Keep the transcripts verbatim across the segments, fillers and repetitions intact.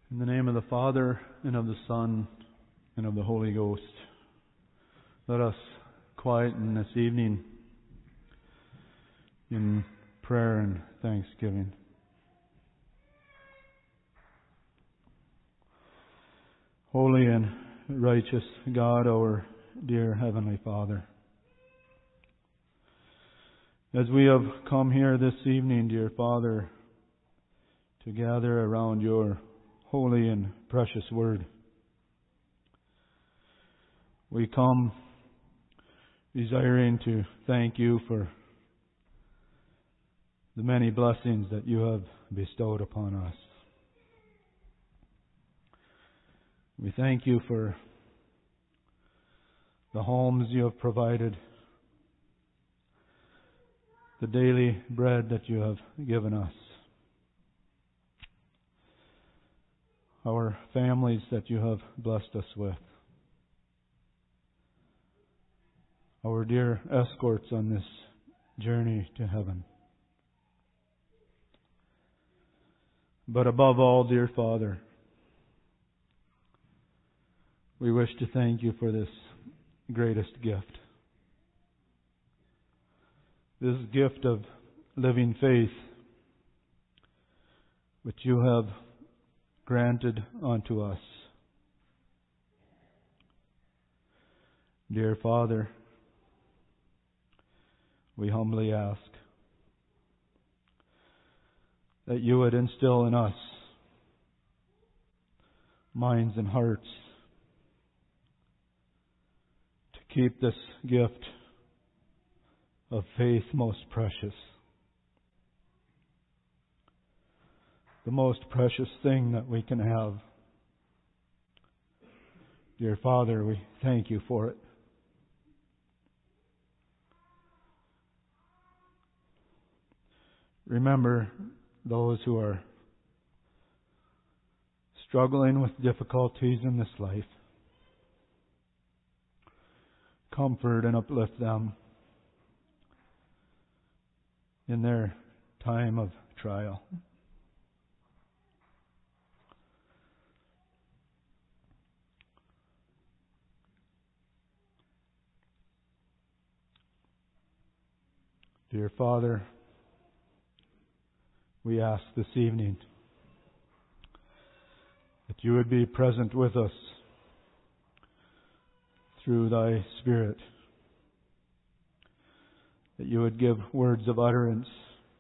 In the name of the Father, and of the Son, and of the Holy Ghost, let us quieten this evening in prayer and thanksgiving. Holy and righteous God, our dear Heavenly Father, as we have come here this evening, dear Father, to gather around your holy and precious word, we come desiring to thank you for the many blessings that you have bestowed upon us. We thank you for the homes you have provided, the daily bread that you have given us, our families that you have blessed us with, our dear escorts on this journey to heaven. But above all, dear Father, we wish to thank you for this greatest gift. This gift of living faith, which you have granted unto us. Dear Father, we humbly ask that you would instill in us minds and hearts to keep this gift of faith most precious. The most precious thing that we can have. Dear Father, we thank you for it. Remember those who are struggling with difficulties in this life. Comfort and uplift them in their time of trial. Dear Father, we ask this evening that you would be present with us through thy Spirit, that you would give words of utterance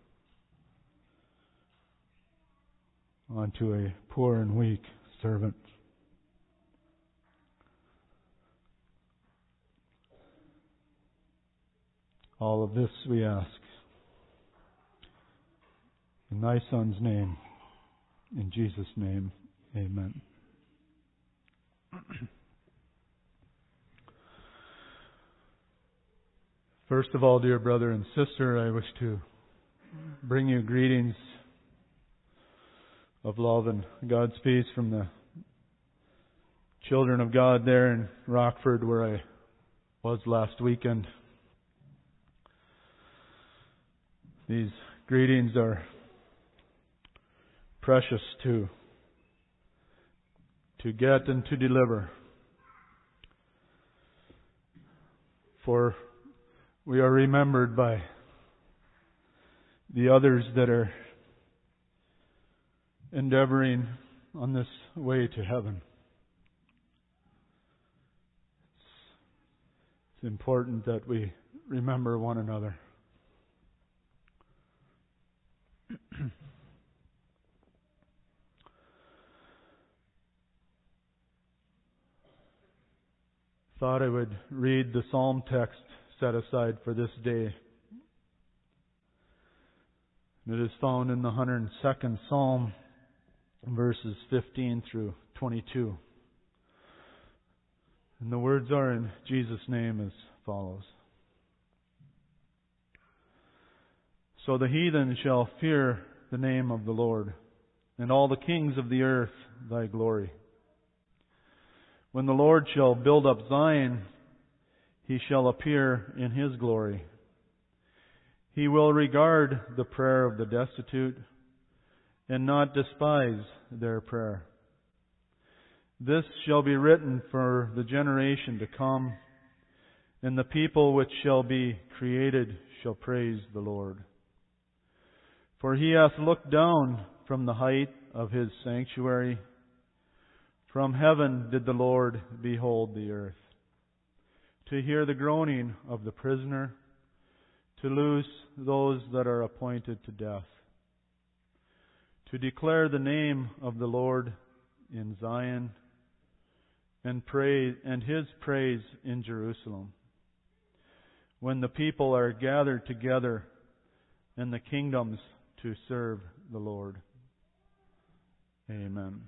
unto a poor and weak servant. All of this we ask in thy Son's name, in Jesus' name, amen. First of all, dear brother and sister, I wish to bring you greetings of love and God's peace from the children of God there in Rockford, where I was last weekend. These greetings are precious to to get and to deliver. For we are remembered by the others that are endeavoring on this way to heaven. It's important that we remember one another. Thought I would read the psalm text set aside for this day. It is found in the one hundred second Psalm, verses fifteen through twenty-two. And the words are in Jesus' name as follows. So the heathen shall fear the name of the Lord, and all the kings of the earth thy glory. When the Lord shall build up Zion, he shall appear in his glory. He will regard the prayer of the destitute and not despise their prayer. This shall be written for the generation to come, and the people which shall be created shall praise the Lord. For He hath looked down from the height of His sanctuary. From heaven did the Lord behold the earth, to hear the groaning of the prisoner, to loose those that are appointed to death, to declare the name of the Lord in Zion, and praise and His praise in Jerusalem, when the people are gathered together in the kingdoms to serve the Lord. Amen.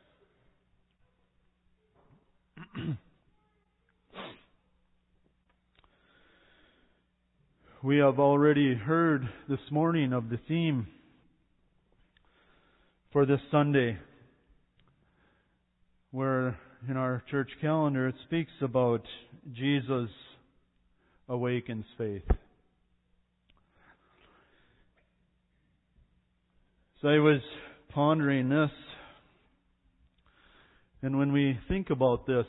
We have already heard this morning of the theme for this Sunday, where in our church calendar it speaks about Jesus awakens faith. So I was pondering this, and when we think about this,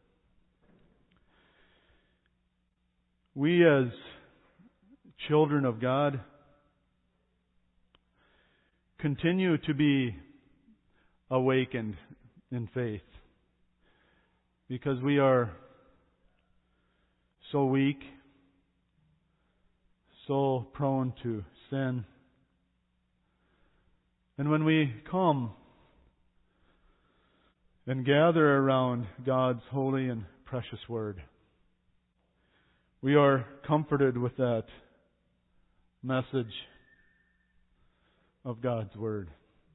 we as children of God continue to be awakened in faith because we are so weak, so prone to sin. And when we come and gather around God's holy and precious Word, we are comforted with that message of God's Word.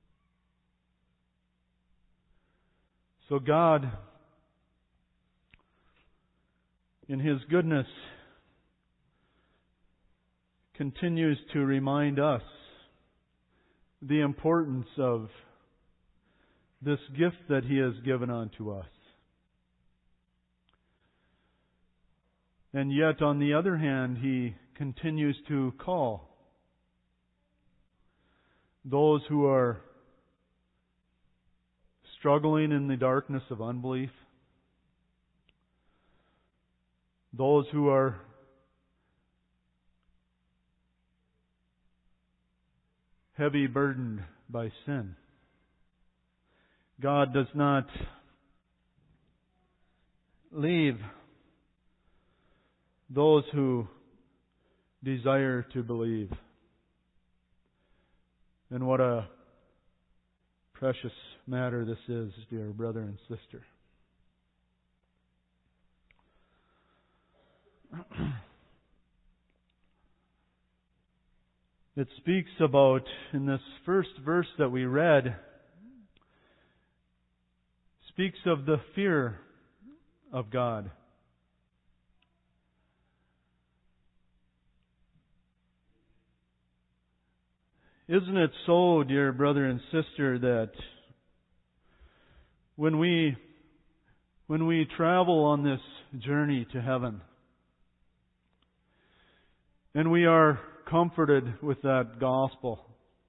So God, in His goodness, continues to remind us the importance of this gift that He has given unto us. And yet, on the other hand, He continues to call those who are struggling in the darkness of unbelief, those who are heavy burdened by sin. God does not leave those who desire to believe. And what a precious matter this is, dear brother and sister. It speaks about, in this first verse that we read, speaks of the fear of God. Isn't it so, dear brother and sister, that when we when we travel on this journey to heaven, and we are comforted with that gospel,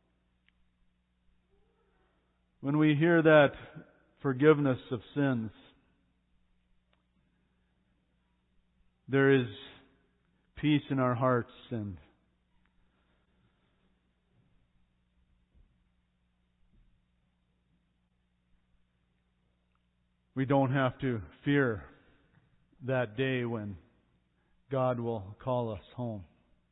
when we hear that forgiveness of sins, there is peace in our hearts, and we don't have to fear that day when God will call us home.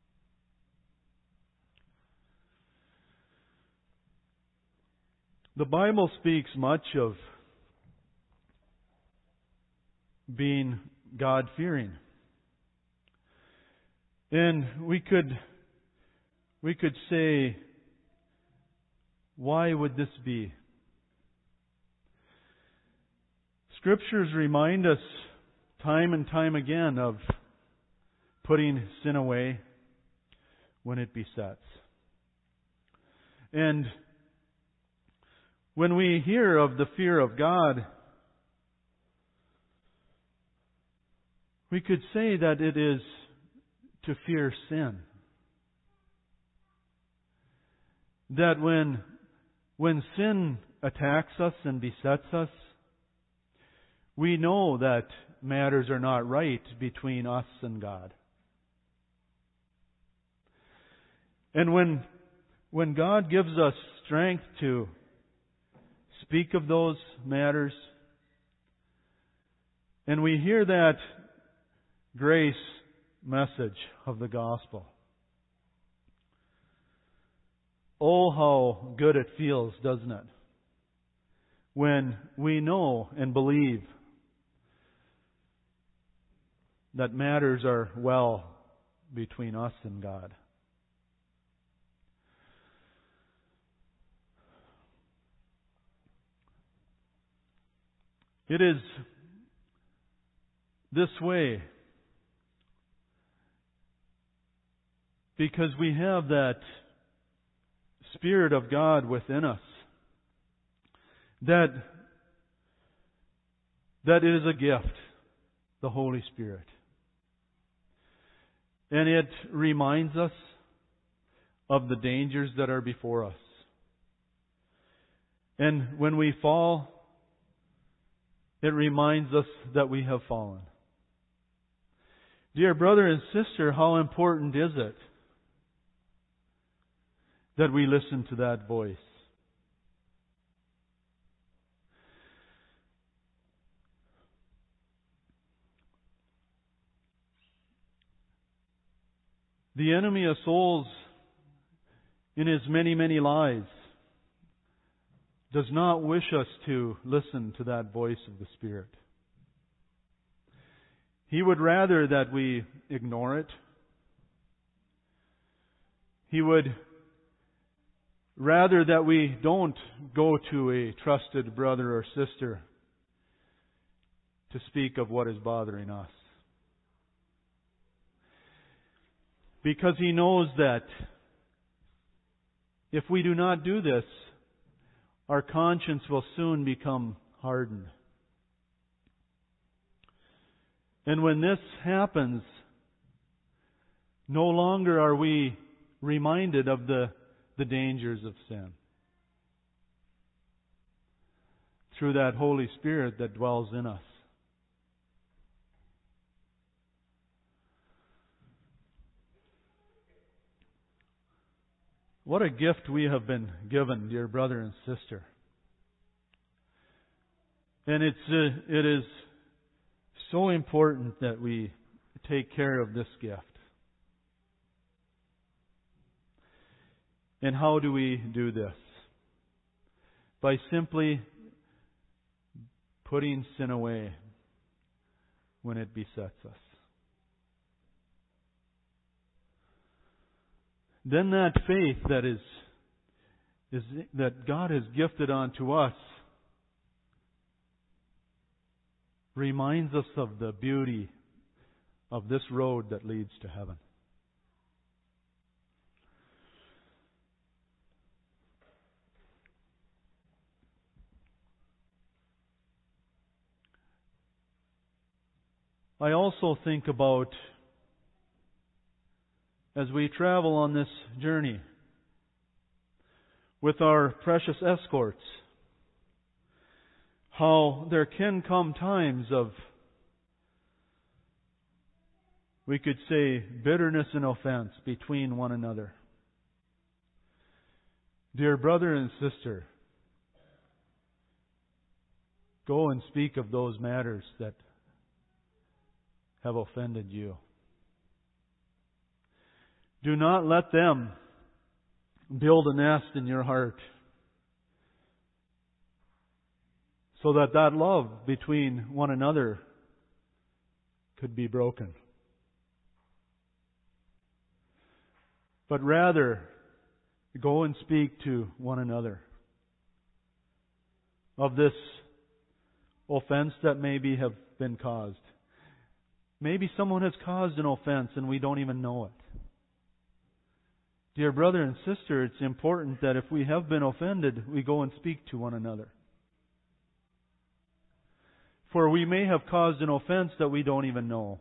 The Bible speaks much of being God-fearing. And we could we could say, why would this be? Scriptures remind us time and time again of putting sin away when it besets. And when we hear of the fear of God, we could say that it is to fear sin. That when, when sin attacks us and besets us, we know that matters are not right between us and God. And when, when God gives us strength to speak of those matters, and we hear that grace message of the gospel, oh, how good it feels, doesn't it? When we know and believe that matters are well between us and God. It is this way because we have that Spirit of God within us, that that it is a gift, the Holy Spirit. And it reminds us of the dangers that are before us. And when we fall, it reminds us that we have fallen. Dear brother and sister, how important is it that we listen to that voice? The enemy of souls, in his many, many lies, does not wish us to listen to that voice of the Spirit. He would rather that we ignore it. He would rather that we don't go to a trusted brother or sister to speak of what is bothering us. Because he knows that if we do not do this, our conscience will soon become hardened. And when this happens, no longer are we reminded of the, the dangers of sin. Through that Holy Spirit that dwells in us. What a gift we have been given, dear brother and sister. And it's uh, it is so important that we take care of this gift. And how do we do this? By simply putting sin away when it besets us. Then that faith that is, is that God has gifted unto us reminds us of the beauty of this road that leads to heaven. I also think about, as we travel on this journey with our precious escorts, how there can come times of, we could say, bitterness and offense between one another. Dear brother and sister, go and speak of those matters that have offended you. Do not let them build a nest in your heart so that that love between one another could be broken. But rather, go and speak to one another of this offense that maybe have been caused. Maybe someone has caused an offense and we don't even know it. Dear brother and sister, it's important that if we have been offended, we go and speak to one another. For we may have caused an offense that we don't even know.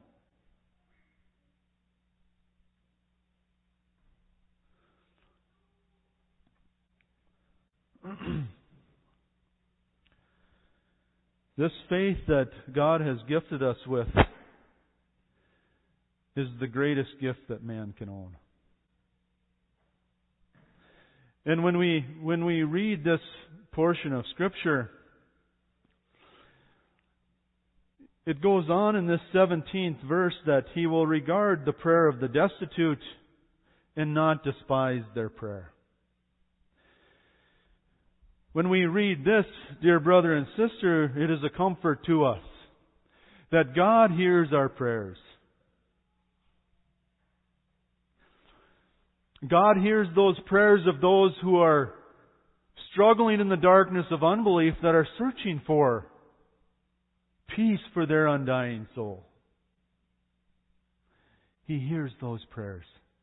This faith that God has gifted us with is the greatest gift that man can own. And when we when we read this portion of Scripture, it goes on in this seventeenth verse that He will regard the prayer of the destitute and not despise their prayer. When we read this, dear brother and sister, it is a comfort to us that God hears our prayers. God hears those prayers of those who are struggling in the darkness of unbelief, that are searching for peace for their undying soul. He hears those prayers.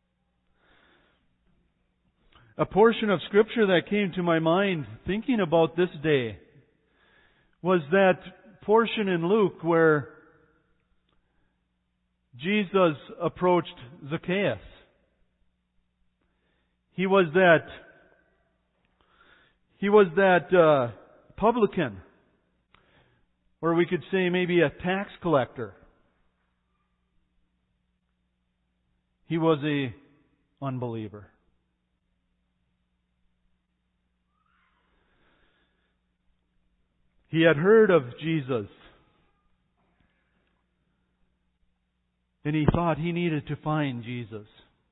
A portion of Scripture that came to my mind thinking about this day was that portion in Luke where Jesus approached Zacchaeus. He was that he was that uh, publican, or we could say maybe a tax collector. He was a unbeliever. He had heard of Jesus, and he thought he needed to find Jesus.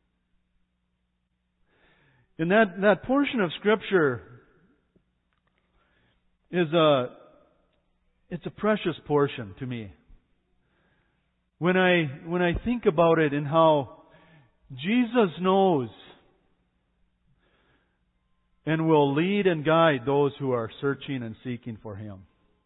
And that, that portion of Scripture is a, it's a precious portion to me. When I, when I think about it and how Jesus knows and will lead and guide those who are searching and seeking for Him.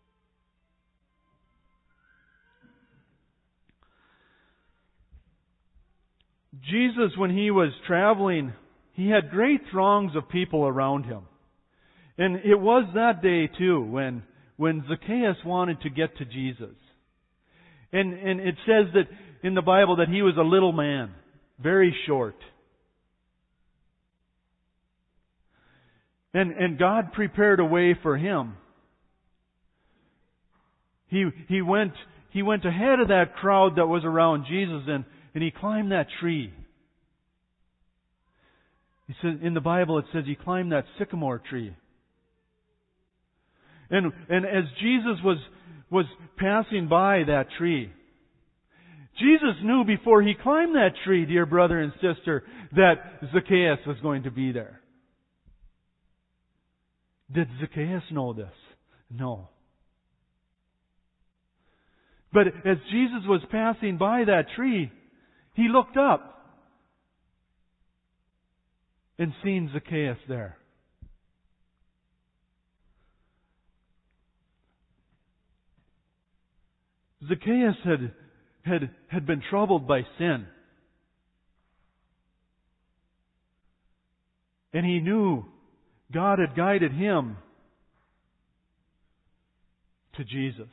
Jesus, when He was traveling, He had great throngs of people around Him. And it was that day too when, when Zacchaeus wanted to get to Jesus. And, and it says that in the Bible that he was a little man, very short. And, and God prepared a way for him. He, he went, he went ahead of that crowd that was around Jesus, and, and he climbed that tree. He says, in the Bible it says he climbed that sycamore tree. And, and as Jesus was, was passing by that tree, Jesus knew before he climbed that tree, dear brother and sister, that Zacchaeus was going to be there. Did Zacchaeus know this? No. But as Jesus was passing by that tree, he looked up and seen Zacchaeus there. Zacchaeus had, had, had been troubled by sin. And he knew God had guided him to Jesus.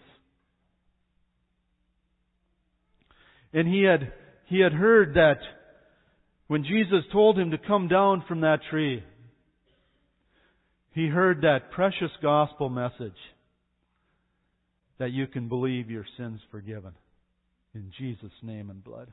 And he had, he had heard that when Jesus told him to come down from that tree, he heard that precious gospel message that you can believe your sins forgiven in Jesus' name and blood.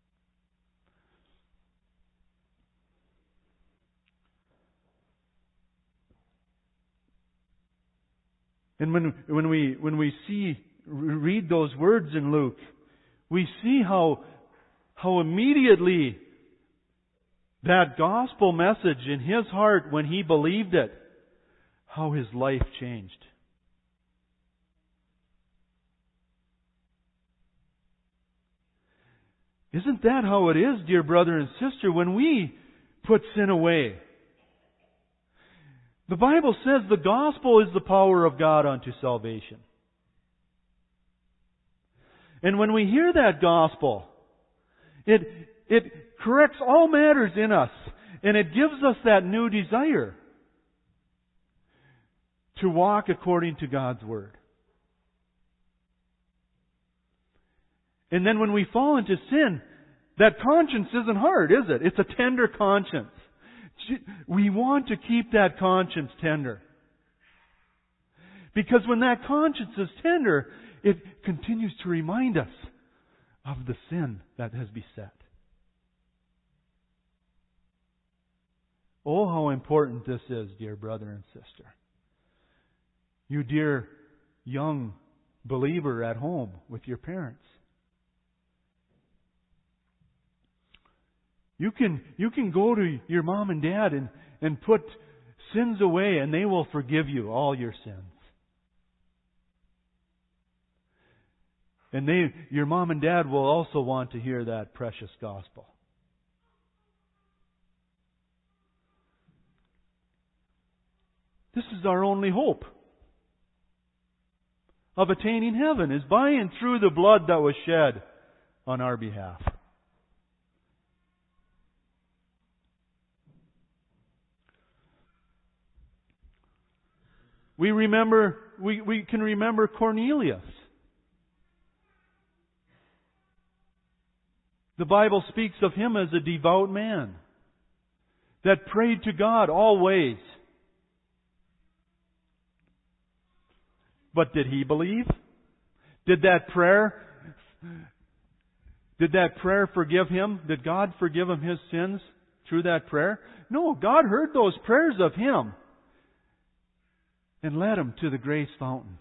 And when when we when we see read those words in Luke, we see how how immediately that gospel message in his heart, when he believed it, how his life changed. Isn't that how it is, dear brother and sister, when we put sin away? The Bible says the gospel is the power of God unto salvation. And when we hear that gospel, it, it corrects all matters in us, and it gives us that new desire to walk according to God's Word. And then when we fall into sin, that conscience isn't hard, is it? It's a tender conscience. We want to keep that conscience tender. Because when that conscience is tender, it continues to remind us of the sin that has beset. Oh, how important this is, dear brother and sister. You dear young believer at home with your parents. You can, you can go to your mom and dad and, and put sins away, and they will forgive you all your sins. And they, your mom and dad will also want to hear that precious gospel. This is our only hope of attaining heaven, is by and through the blood that was shed on our behalf. We remember, we, we can remember Cornelius. The Bible speaks of him as a devout man that prayed to God always. But did he believe? Did that prayer, did that prayer forgive him? Did God forgive him his sins through that prayer? No, God heard those prayers of him and led him to the grace fountain.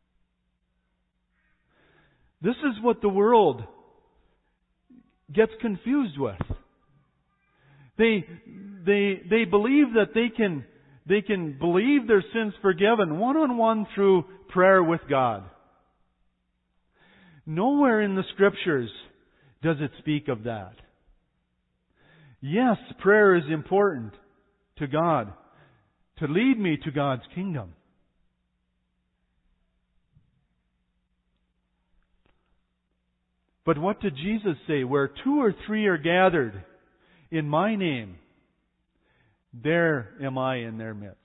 This is what the world gets confused with. They, they, they believe that they can, they can believe their sins forgiven one-on-one through prayer with God. Nowhere in the Scriptures does it speak of that. Yes, prayer is important to God, to lead me to God's kingdom. But what did Jesus say? Where two or three are gathered in my name, there am I in their midst.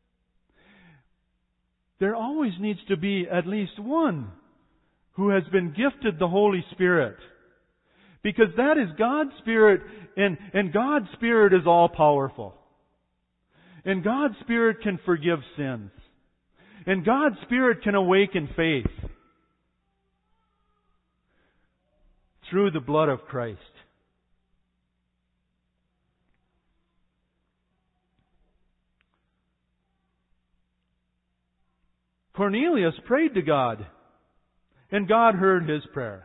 There always needs to be at least one who has been gifted the Holy Spirit. Because that is God's Spirit, and, and God's Spirit is all powerful. And God's Spirit can forgive sins. And God's Spirit can awaken faith through the blood of Christ. Cornelius prayed to God, and God heard his prayer.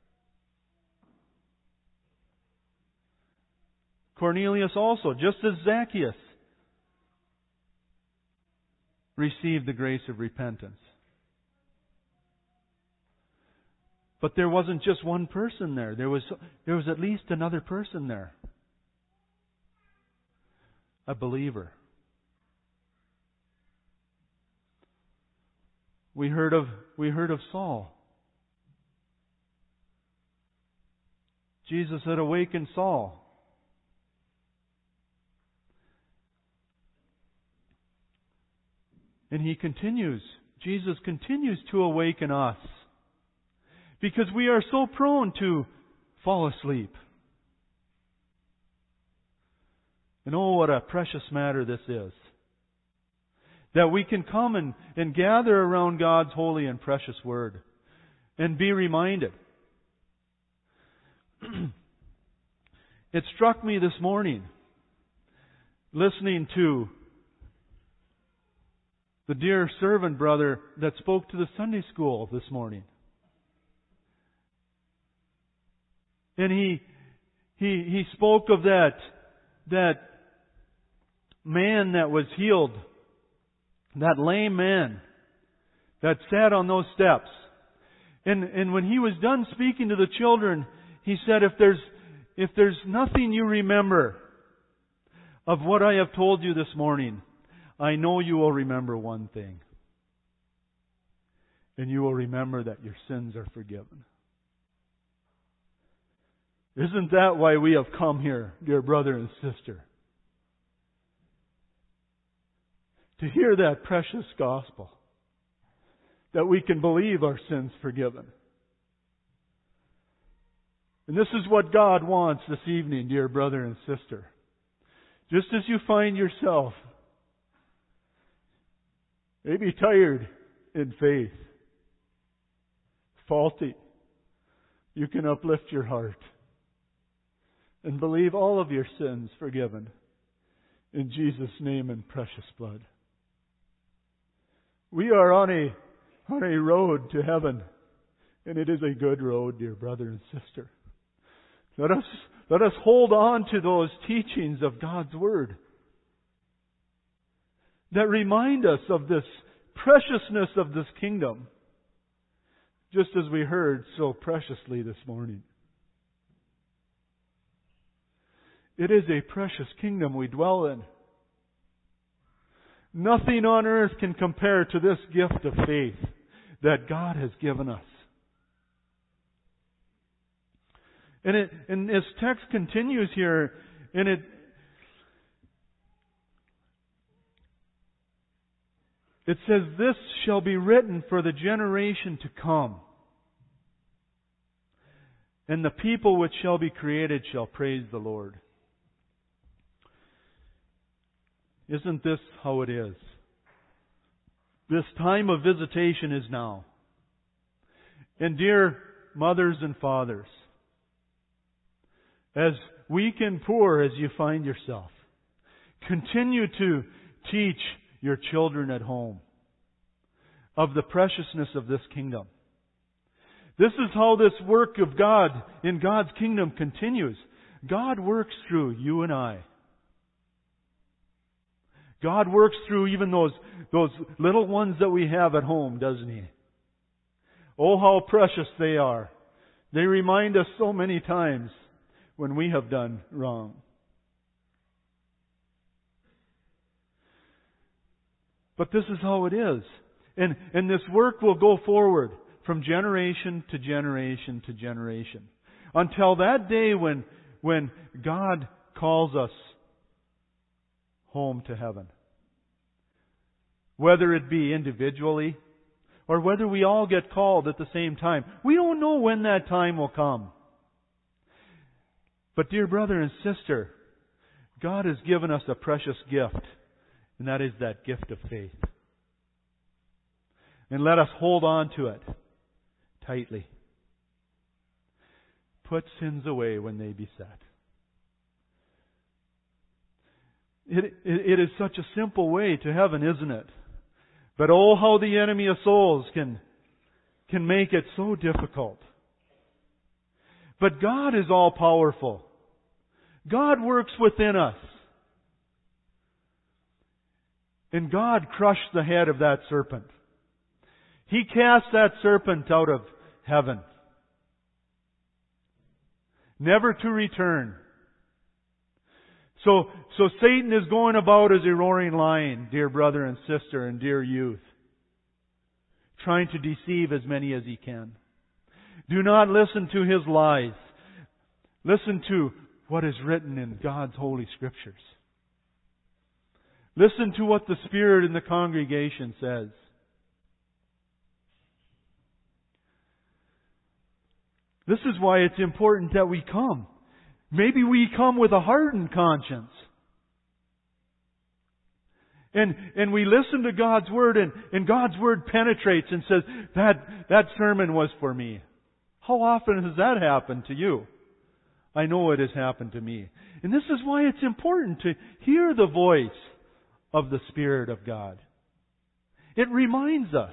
Cornelius also, just as Zacchaeus, received the grace of repentance. But there wasn't just one person there. There was, there was at least another person there. A believer. We heard of, we heard of Saul. Jesus had awakened Saul. And He continues, Jesus continues to awaken us. Because we are so prone to fall asleep. And oh, what a precious matter this is. That we can come and, and gather around God's holy and precious Word and be reminded. It struck me this morning, listening to the dear servant brother that spoke to the Sunday school this morning. And he, he, he spoke of that, that man that was healed, that lame man that sat on those steps. And, and when he was done speaking to the children, he said, if there's, if there's nothing you remember of what I have told you this morning, I know you will remember one thing. And you will remember that your sins are forgiven. Isn't that why we have come here, dear brother and sister? To hear that precious gospel. That we can believe our sins forgiven. And this is what God wants this evening, dear brother and sister. Just as you find yourself maybe tired in faith, faulty, you can uplift your heart and believe all of your sins forgiven in Jesus' name and precious blood. We are on a, on a road to heaven, and it is a good road, dear brother and sister. Let us, let us hold on to those teachings of God's Word that remind us of this preciousness of this kingdom, just as we heard so preciously this morning. It is a precious kingdom we dwell in. Nothing on earth can compare to this gift of faith that God has given us. And, it, and this text continues here, and it It says, "This shall be written for the generation to come. And the people which shall be created shall praise the Lord." Isn't this how it is? This time of visitation is now. And dear mothers and fathers, as weak and poor as you find yourself, continue to teach your children at home of the preciousness of this kingdom. This is how this work of God in God's kingdom continues. God works through you and I. God works through even those, those little ones that we have at home, doesn't He? Oh, how precious they are. They remind us so many times when we have done wrong. But this is how it is. And, and this work will go forward from generation to generation to generation. Until that day when, when God calls us home to heaven. Whether it be individually or whether we all get called at the same time. We don't know when that time will come. But dear brother and sister, God has given us a precious gift. And that is that gift of faith. And let us hold on to it tightly. Put sins away when they beset. It, it, it is such a simple way to heaven, isn't it? But oh, how the enemy of souls can, can make it so difficult. But God is all powerful. God works within us. And God crushed the head of that serpent. He cast that serpent out of heaven, never to return. So, so Satan is going about as a roaring lion, dear brother and sister and dear youth, trying to deceive as many as he can. Do not listen to his lies. Listen to what is written in God's holy scriptures. Listen to what the Spirit in the congregation says. This is why it's important that we come. Maybe we come with a hardened conscience. And, and we listen to God's Word and, and God's Word penetrates and says, that, that sermon was for me. How often has that happened to you? I know it has happened to me. And this is why it's important to hear the voice of the Spirit of God. It reminds us.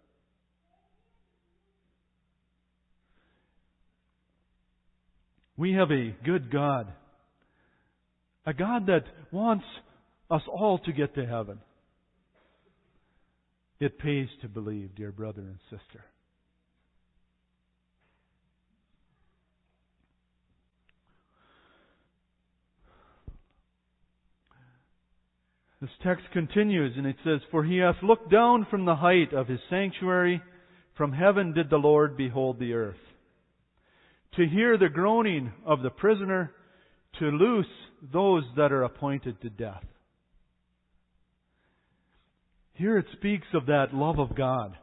We have a good God. A God that wants us all to get to heaven. It pays to believe, dear brother and sister. This text continues and it says, "For he hath looked down from the height of his sanctuary, from heaven did the Lord behold the earth, to hear the groaning of the prisoner, to loose those that are appointed to death." Here it speaks of that love of God.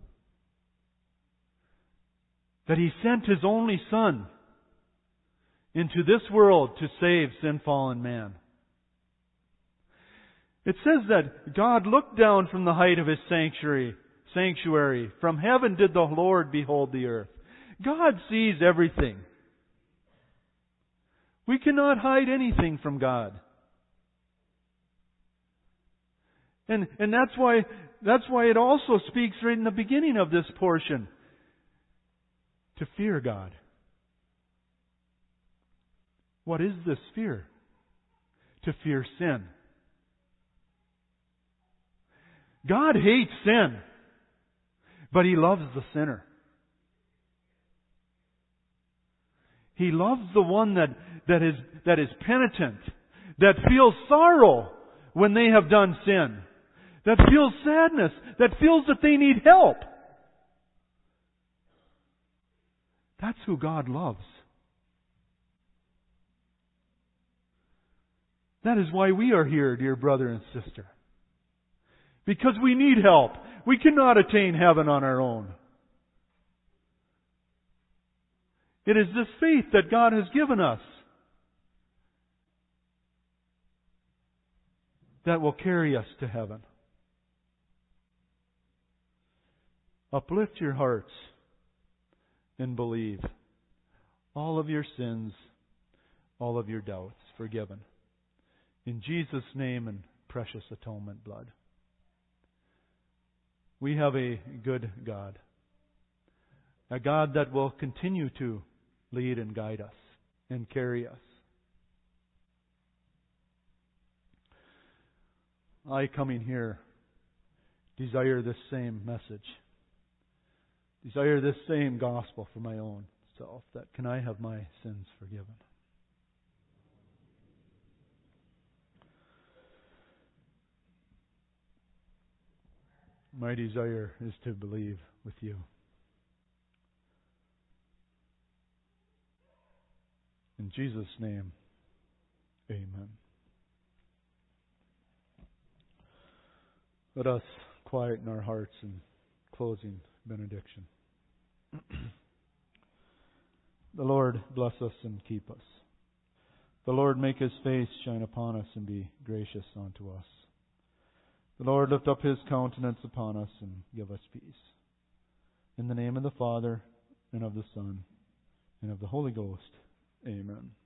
That He sent His only Son into this world to save sin-fallen man. It says that God looked down from the height of His sanctuary, sanctuary. From heaven did the Lord behold the earth. God sees everything. We cannot hide anything from God. And, and that's why, that's why it also speaks right in the beginning of this portion. To fear God. What is this fear? To fear sin. God hates sin, but He loves the sinner. He loves the one that, that is, that is penitent, that feels sorrow when they have done sin, that feels sadness, that feels that they need help. That's who God loves. That is why we are here, dear brother and sister. Because we need help. We cannot attain heaven on our own. It is this faith that God has given us that will carry us to heaven. Uplift your hearts and believe. All of your sins, all of your doubts forgiven. In Jesus' name and precious atonement blood. We have a good God. A God that will continue to lead and guide us and carry us. I, coming here, desire this same message. Desire this same gospel for my own self. That can I have my sins forgiven? My desire is to believe with you. In Jesus' name, amen. Let us quieten our hearts in closing benediction. The Lord bless us and keep us. The Lord make His face shine upon us and be gracious unto us. The Lord lift up His countenance upon us and give us peace. In the name of the Father, and of the Son, and of the Holy Ghost. Amen.